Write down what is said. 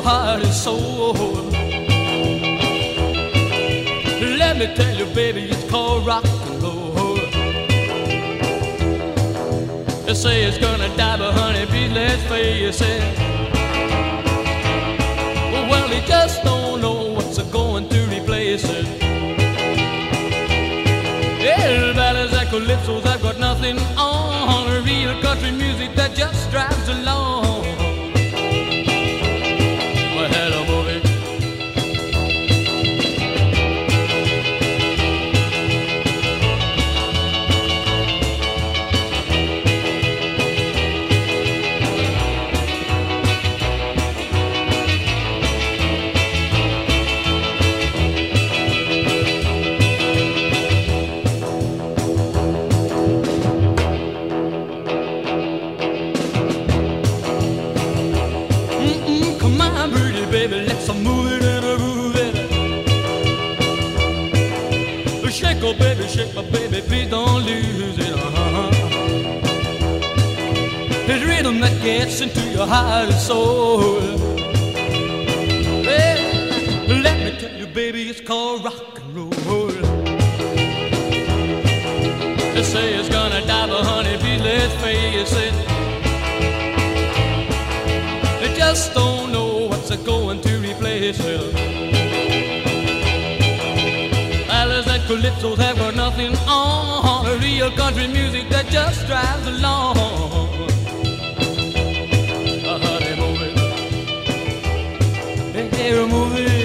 heart and soul. Let me tell you, baby, it's called rock and roll. They say it's gonna die, but honey, please let's face it. Well, they just don't know what's going to replace it. Yeah, ballads and calypsos, I've got nothing on. Real country music that just drives along. Well, hello, movie. Baby, let's move it and move it. Shake, oh baby, shake, my baby, please don't lose it. It's rhythm that gets into your heart and soul. Well, let me tell you, baby, it's called rock and roll. They say it's gonna die, but honey, please let's face it. They just don't know what's going to replace it. Ballads and calypsos have got nothing on. Real country music that just drives along. Honey, move it. Hey, move it.